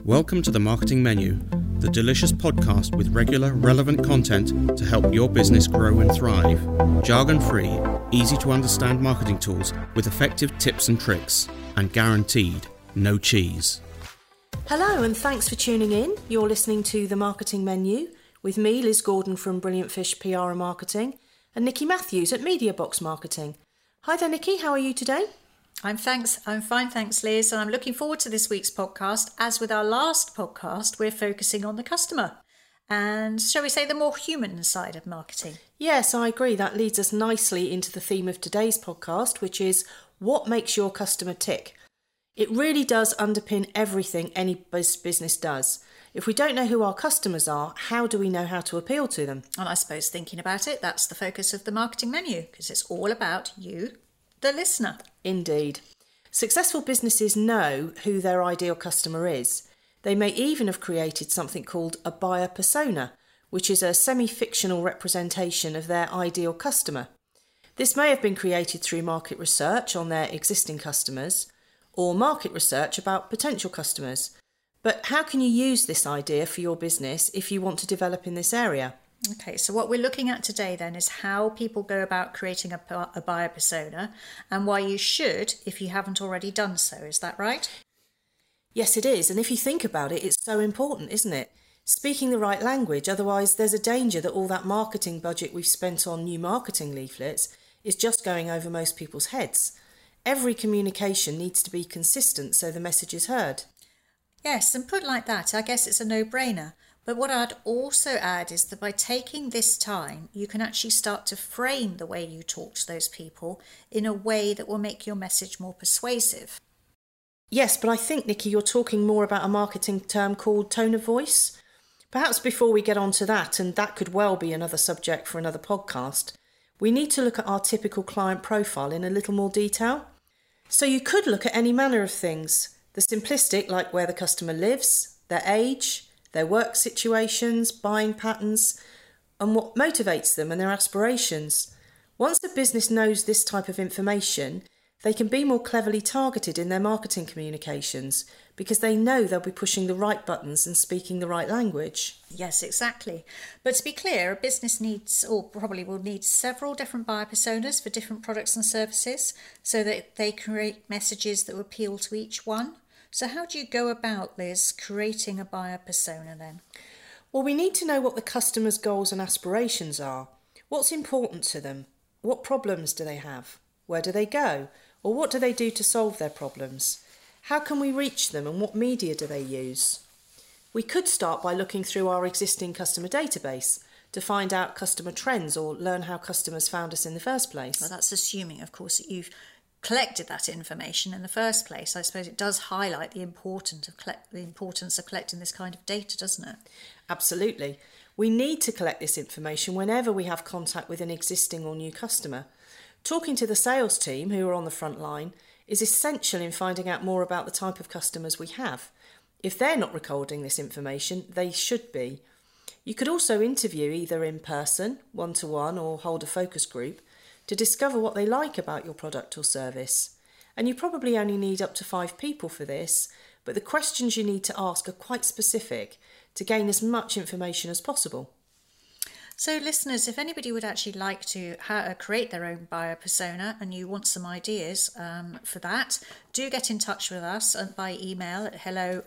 Welcome to the Marketing Menu, the delicious podcast with regular, relevant content to help your business grow and thrive. Jargon-free, easy-to-understand marketing tools with effective tips and tricks, and guaranteed no cheese. Hello and thanks for tuning in. You're listening to The Marketing Menu with me, Liz Gordon from Brilliant Fish PR and Marketing, and Nikki Matthews at MediaBox Marketing. Hi there, Nikki. How are you today? I'm fine, thanks, Liz, and I'm looking forward to this week's podcast. As with our last podcast, we're focusing on the customer and, shall we say, the more human side of marketing. Yes, I agree. That leads us nicely into the theme of today's podcast, which is what makes your customer tick. It really does underpin everything any business does. If we don't know who our customers are, how do we know how to appeal to them? And I suppose thinking about it, that's the focus of the marketing menu, because it's all about you, the listener. Indeed. Successful businesses know who their ideal customer is. They may even have created something called a buyer persona, which is a semi-fictional representation of their ideal customer. This may have been created through market research on their existing customers or market research about potential customers. But how can you use this idea for your business if you want to develop in this area? Okay, so what we're looking at today then is how people go about creating a buyer persona and why you should if you haven't already done so. Is that right? Yes, it is. And if you think about it, it's so important, isn't it? Speaking the right language, otherwise there's a danger that all that marketing budget we've spent on new marketing leaflets is just going over most people's heads. Every communication needs to be consistent so the message is heard. Yes, and put like that, I guess it's a no-brainer. But what I'd also add is that by taking this time, you can actually start to frame the way you talk to those people in a way that will make your message more persuasive. Yes, but I think, Nikki, you're talking more about a marketing term called tone of voice. Perhaps before we get on to that, and that could well be another subject for another podcast, we need to look at our typical client profile in a little more detail. So you could look at any manner of things. The simplistic, like where the customer lives, their age, their work situations, buying patterns, and what motivates them and their aspirations. Once a business knows this type of information, they can be more cleverly targeted in their marketing communications because they know they'll be pushing the right buttons and speaking the right language. Yes, exactly. But to be clear, a business needs, or probably will need, several different buyer personas for different products and services so that they create messages that will appeal to each one. So how do you go about, Liz, creating a buyer persona then? Well, we need to know what the customer's goals and aspirations are. What's important to them? What problems do they have? Where do they go? Or what do they do to solve their problems? How can we reach them and what media do they use? We could start by looking through our existing customer database to find out customer trends or learn how customers found us in the first place. Well, that's assuming, of course, that you've collected that information in the first place. I suppose it does highlight the importance of collecting this kind of data, doesn't it? Absolutely. We need to collect this information whenever we have contact with an existing or new customer. Talking to the sales team who are on the front line is essential in finding out more about the type of customers we have. If they're not recording this information, they should be. You could also interview either in person, one-to-one, or hold a focus group to discover what they like about your product or service. And you probably only need up to 5 people for this, but the questions you need to ask are quite specific to gain as much information as possible. So listeners, if anybody would actually like to create their own buyer persona and you want some ideas for that, do get in touch with us by email at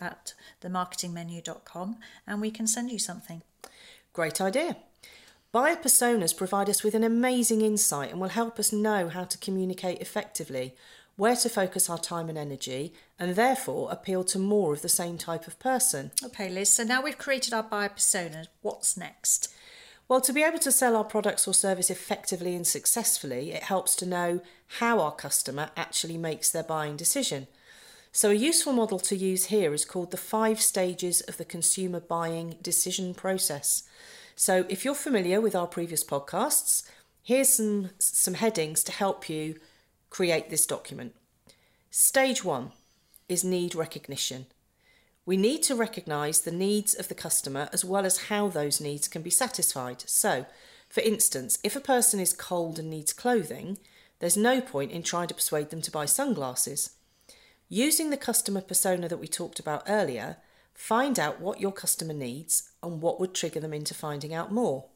hello@themarketingmenu.com and we can send you something. Great idea. Buyer personas provide us with an amazing insight and will help us know how to communicate effectively, where to focus our time and energy, and therefore appeal to more of the same type of person. Okay, Liz, so now we've created our buyer persona. What's next? Well, to be able to sell our products or service effectively and successfully, it helps to know how our customer actually makes their buying decision. So a useful model to use here is called the 5 stages of the consumer buying decision process. So if you're familiar with our previous podcasts, here's some headings to help you create this document. Stage 1 is need recognition. We need to recognise the needs of the customer as well as how those needs can be satisfied. So, for instance, if a person is cold and needs clothing, there's no point in trying to persuade them to buy sunglasses. Using the customer persona that we talked about earlier, Find out what your customer needs and what would trigger them into finding out more.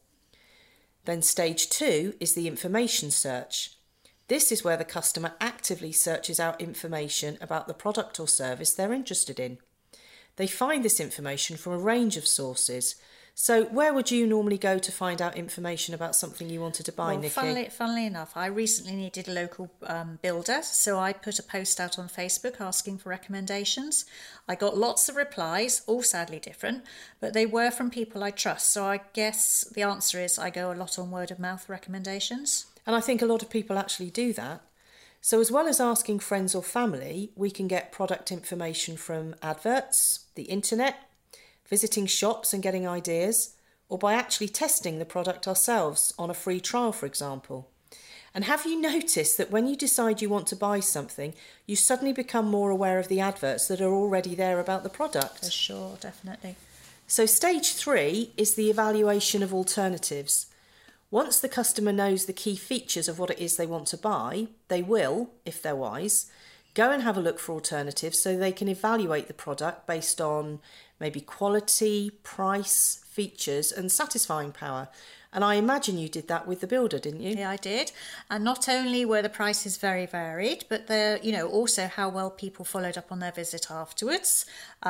Then stage 2 is the information search. This is where the customer actively searches out information about the product or service they're interested in. They find this information from a range of sources. So where would you normally go to find out information about something you wanted to buy, Well, Nikki? funnily enough, I recently needed a local builder, so I put a post out on Facebook asking for recommendations. I got lots of replies, all sadly different, but they were from people I trust. So I guess the answer is I go a lot on word of mouth recommendations. And I think a lot of people actually do that. So as well as asking friends or family, we can get product information from adverts, the internet, visiting shops and getting ideas, or by actually testing the product ourselves on a free trial, for example. And have you noticed that when you decide you want to buy something, you suddenly become more aware of the adverts that are already there about the product? For sure, definitely. So stage 3 is the evaluation of alternatives. Once the customer knows the key features of what it is they want to buy, they will, if they're wise, go and have a look for alternatives so they can evaluate the product based on maybe quality, price, features and satisfying power. And I imagine you did that with the builder, didn't you? Yeah, I did. And not only were the prices very varied, but also how well people followed up on their visit afterwards,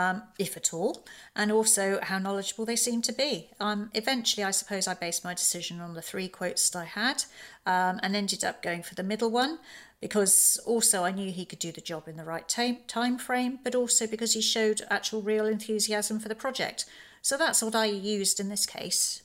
if at all, and also how knowledgeable they seemed to be. Eventually, I suppose I based my decision on the 3 quotes that I had, and ended up going for the middle one, because also I knew he could do the job in the right time frame, but also because he showed actual real enthusiasm for the project. So that's what I used in this case.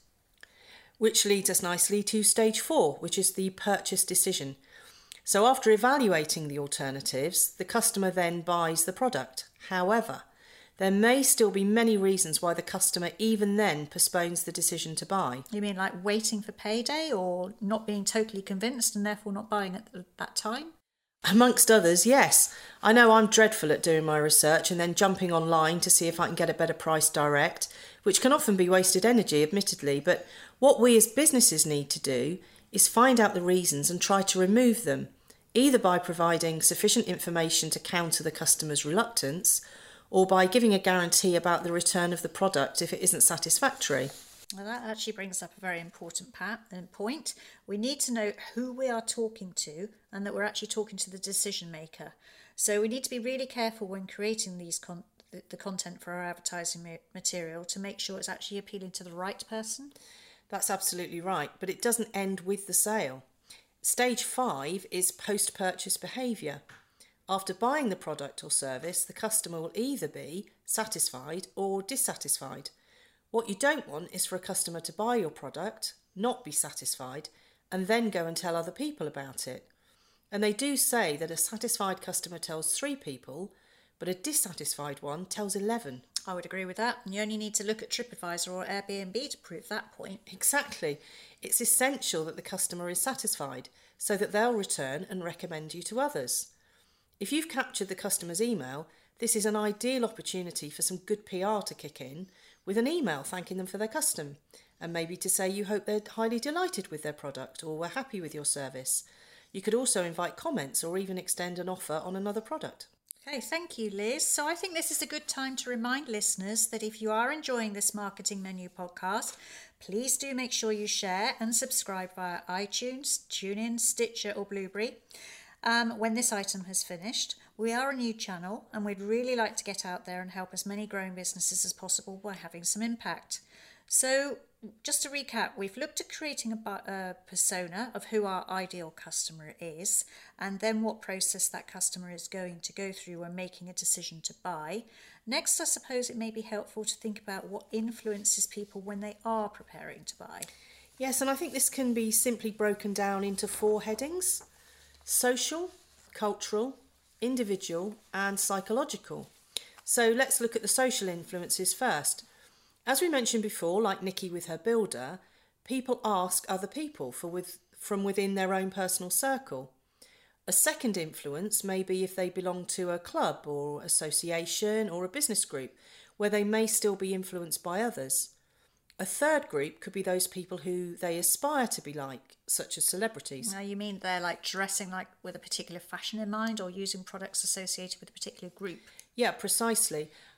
Which leads us nicely to stage 4, which is the purchase decision. So after evaluating the alternatives, the customer then buys the product. However, there may still be many reasons why the customer even then postpones the decision to buy. You mean like waiting for payday, or not being totally convinced and therefore not buying at that time? Amongst others, yes. I know I'm dreadful at doing my research and then jumping online to see if I can get a better price direct, which can often be wasted energy, admittedly, but what we as businesses need to do is find out the reasons and try to remove them, either by providing sufficient information to counter the customer's reluctance, or by giving a guarantee about the return of the product if it isn't satisfactory. Well, that actually brings up a very important point. We need to know who we are talking to and that we're actually talking to the decision maker. So we need to be really careful when creating the content for our advertising material to make sure it's actually appealing to the right person. That's absolutely right, but it doesn't end with the sale. Stage 5 is post-purchase behaviour. After buying the product or service, the customer will either be satisfied or dissatisfied. What you don't want is for a customer to buy your product, not be satisfied, and then go and tell other people about it. And they do say that a satisfied customer tells 3 people, but a dissatisfied one tells 11. I would agree with that. And you only need to look at TripAdvisor or Airbnb to prove that point. Exactly. It's essential that the customer is satisfied so that they'll return and recommend you to others. If you've captured the customer's email, this is an ideal opportunity for some good PR to kick in with an email thanking them for their custom, and maybe to say you hope they're highly delighted with their product or were happy with your service. You could also invite comments or even extend an offer on another product. Okay, thank you, Liz. So I think this is a good time to remind listeners that if you are enjoying this Marketing Menu podcast, please do make sure you share and subscribe via iTunes, TuneIn, Stitcher or Blueberry. When this item has finished, we are a new channel and we'd really like to get out there and help as many growing businesses as possible by having some impact. So just to recap, we've looked at creating a persona of who our ideal customer is and then what process that customer is going to go through when making a decision to buy. Next, I suppose it may be helpful to think about what influences people when they are preparing to buy. Yes, and I think this can be simply broken down into 4 headings: social, cultural, individual and psychological. So let's look at the social influences first. As we mentioned before, like Nikki with her builder, people ask other people from within their own personal circle. A second influence may be if they belong to a club or association or a business group where they may still be influenced by others. A third group could be those people who they aspire to be like, such as celebrities. Now, you mean they're like dressing like with a particular fashion in mind or using products associated with a particular group? Yeah, precisely.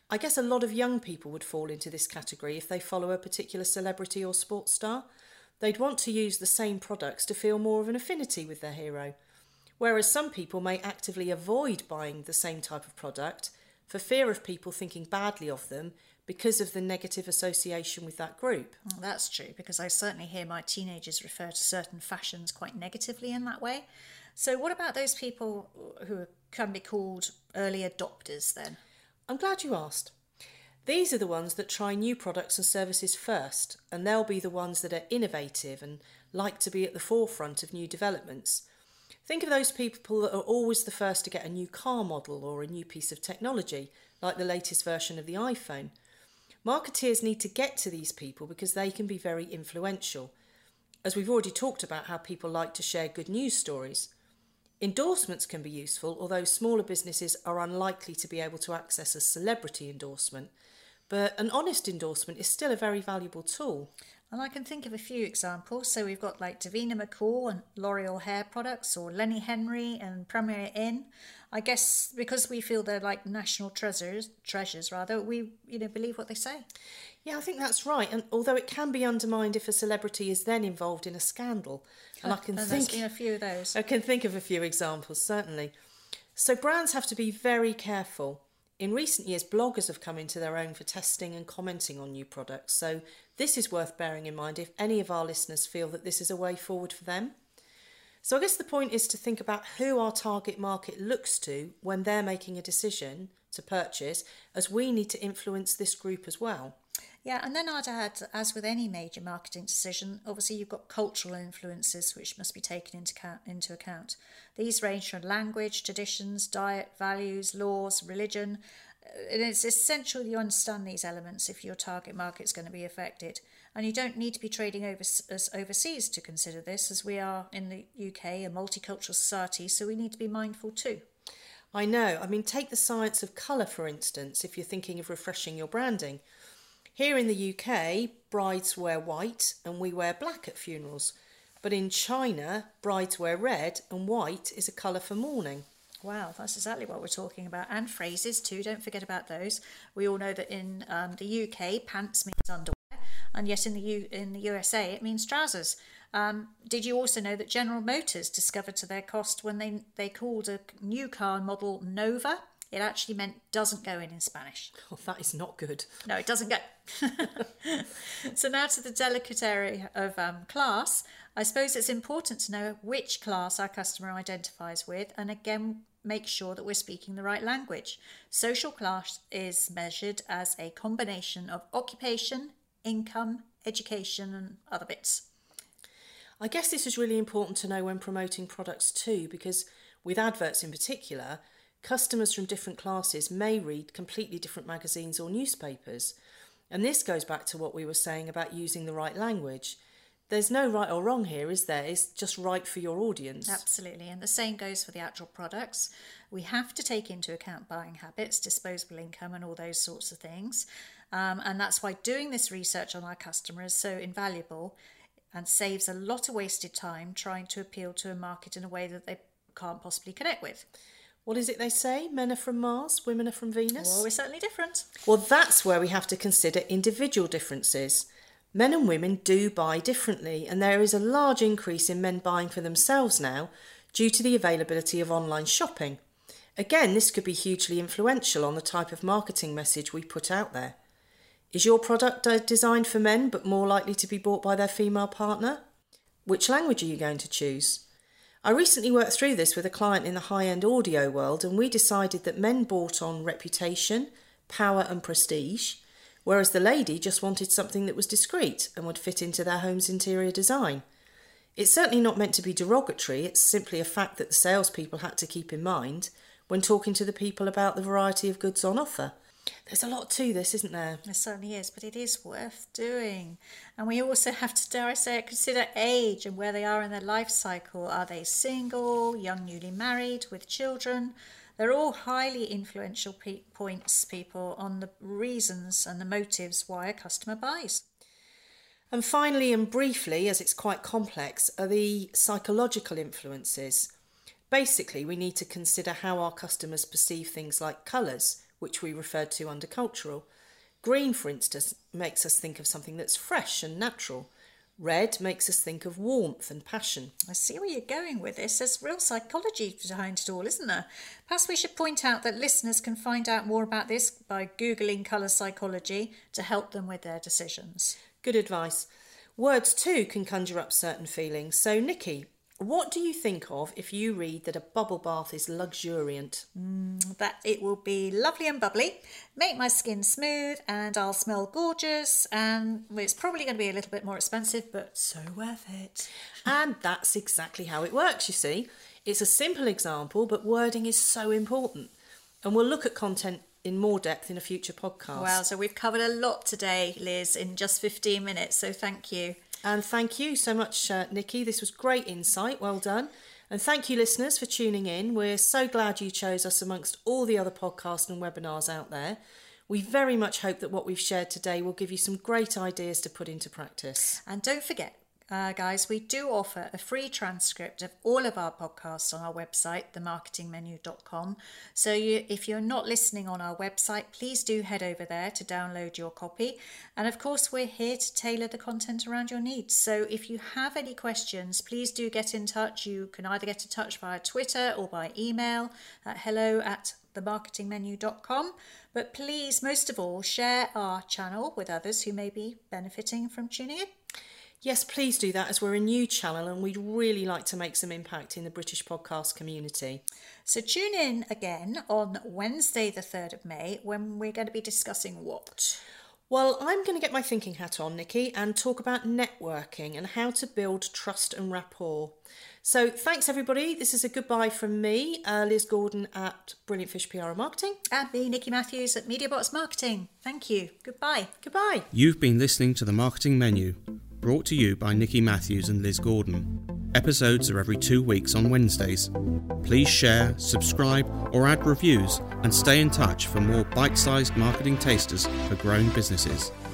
I guess a lot of young people would fall into this category if they follow a particular celebrity or sports star. They'd want to use the same products to feel more of an affinity with their hero. Whereas some people may actively avoid buying the same type of product for fear of people thinking badly of them because of the negative association with that group. Well, that's true, because I certainly hear my teenagers refer to certain fashions quite negatively in that way. So what about those people who can be called early adopters then? I'm glad you asked. These are the ones that try new products and services first, and they'll be the ones that are innovative and like to be at the forefront of new developments. Think of those people that are always the first to get a new car model or a new piece of technology, like the latest version of the iPhone. Marketeers need to get to these people because they can be very influential. As we've already talked about how people like to share good news stories. Endorsements can be useful, although smaller businesses are unlikely to be able to access a celebrity endorsement. But an honest endorsement is still a very valuable tool. And I can think of a few examples. So we've got like Davina McCall and L'Oreal hair products, or Lenny Henry and Premier Inn. I guess because we feel they're like national treasures, we believe what they say. Yeah, I think that's right. And although it can be undermined if a celebrity is then involved in a scandal, and there's been a few of those. I can think of a few examples, certainly. So brands have to be very careful. In recent years, bloggers have come into their own for testing and commenting on new products. So this is worth bearing in mind if any of our listeners feel that this is a way forward for them. So I guess the point is to think about who our target market looks to when they're making a decision to purchase, as we need to influence this group as well. Yeah, and then I'd add, as with any major marketing decision, obviously you've got cultural influences which must be taken into account. These range from language, traditions, diet, values, laws, religion. And it's essential you understand these elements if your target market is going to be affected. And you don't need to be trading overseas to consider this, as we are in the UK, a multicultural society, so we need to be mindful too. I know. I mean, take the science of colour, for instance, if you're thinking of refreshing your branding. Here in the UK, brides wear white and we wear black at funerals. But in China, brides wear red and white is a colour for mourning. Wow, that's exactly what we're talking about. And phrases too, don't forget about those. We all know that in the UK, pants means underwear, and yet in the USA it means trousers. Did you also know that General Motors discovered to their cost when they called a new car model Nova? It actually meant doesn't go in Spanish. Oh, that is not good. No, it doesn't go. So now to the delicate area of class. I suppose it's important to know which class our customer identifies with, and again, make sure that we're speaking the right language. Social class is measured as a combination of occupation, income, education, and other bits. I guess this is really important to know when promoting products too, because with adverts in particular, customers from different classes may read completely different magazines or newspapers. And this goes back to what we were saying about using the right language. There's no right or wrong here, is there? It's just right for your audience. Absolutely. And the same goes for the actual products. We have to take into account buying habits, disposable income, and all those sorts of things. And that's why doing this research on our customer is so invaluable and saves a lot of wasted time trying to appeal to a market in a way that they can't possibly connect with. What is it they say? Men are from Mars, women are from Venus? Well, we're certainly different. Well, that's where we have to consider individual differences. Men and women do buy differently, and there is a large increase in men buying for themselves now due to the availability of online shopping. Again, this could be hugely influential on the type of marketing message we put out there. Is your product designed for men but more likely to be bought by their female partner? Which language are you going to choose? I recently worked through this with a client in the high-end audio world, and we decided that men bought on reputation, power and prestige, whereas the lady just wanted something that was discreet and would fit into their home's interior design. It's certainly not meant to be derogatory, it's simply a fact that the salespeople had to keep in mind when talking to the people about the variety of goods on offer. There's a lot to this, isn't there? There certainly is, but it is worth doing. And we also have to, dare I say it, consider age and where they are in their life cycle. Are they single, young, newly married, with children? They're all highly influential points, people, on the reasons and the motives why a customer buys. And finally and briefly, as it's quite complex, are the psychological influences. Basically, we need to consider how our customers perceive things like colours, which we referred to under cultural. Green, for instance, makes us think of something that's fresh and natural. Red makes us think of warmth and passion. I see where you're going with this. There's real psychology behind it all, isn't there? Perhaps we should point out that listeners can find out more about this by Googling colour psychology to help them with their decisions. Good advice. Words too can conjure up certain feelings. So, Nikki, what do you think of if you read that a bubble bath is luxuriant? That it will be lovely and bubbly, make my skin smooth, and I'll smell gorgeous, and it's probably going to be a little bit more expensive, but so worth it. And that's exactly how it works, you see. It's a simple example, but wording is so important. And we'll look at content in more depth in a future podcast. Wow, so we've covered a lot today, Liz, in just 15 minutes, so thank you. And thank you so much, Nikki. This was great insight. Well done. And thank you, listeners, for tuning in. We're so glad you chose us amongst all the other podcasts and webinars out there. We very much hope that what we've shared today will give you some great ideas to put into practice. And don't forget, guys, we do offer a free transcript of all of our podcasts on our website, themarketingmenu.com. So if you're not listening on our website, please do head over there to download your copy. And of course, we're here to tailor the content around your needs. So if you have any questions, please do get in touch. You can either get in touch via Twitter or by email at hello@themarketingmenu.com. But please, most of all, share our channel with others who may be benefiting from tuning in. Yes, please do that, as we're a new channel and we'd really like to make some impact in the British podcast community. So tune in again on Wednesday the 3rd of May when we're going to be discussing what? Well, I'm going to get my thinking hat on, Nikki, and talk about networking and how to build trust and rapport. So thanks, everybody. This is a goodbye from me, Liz Gordon at Brilliant Fish PR and Marketing. And me, Nikki Matthews at MediaBots Marketing. Thank you. Goodbye. Goodbye. You've been listening to The Marketing Menu, brought to you by Nikki Matthews and Liz Gordon. Episodes are every 2 weeks on Wednesdays. Please share, subscribe or add reviews and stay in touch for more bite-sized marketing tasters for growing businesses.